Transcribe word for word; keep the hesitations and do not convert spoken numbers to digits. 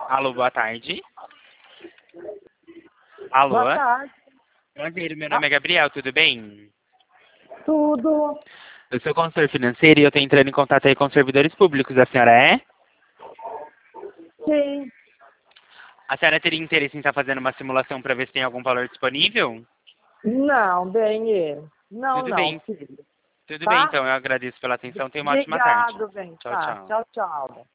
Alô, boa tarde. Alô? Boa tarde. Prazer, meu nome é Gabriel, tudo bem? Tudo. Eu sou consultor financeiro e eu estou entrando em contato aí com os servidores públicos. A senhora é? Sim. A senhora teria interesse em estar fazendo uma simulação para ver se tem algum valor disponível? Não, bem, não, Tudo não, bem. filho. Tudo bem, Tá? então. Eu agradeço pela atenção. Tenha uma ótima tarde. Obrigado, bem. Tchau, Tá. tchau. Tchau, tchau.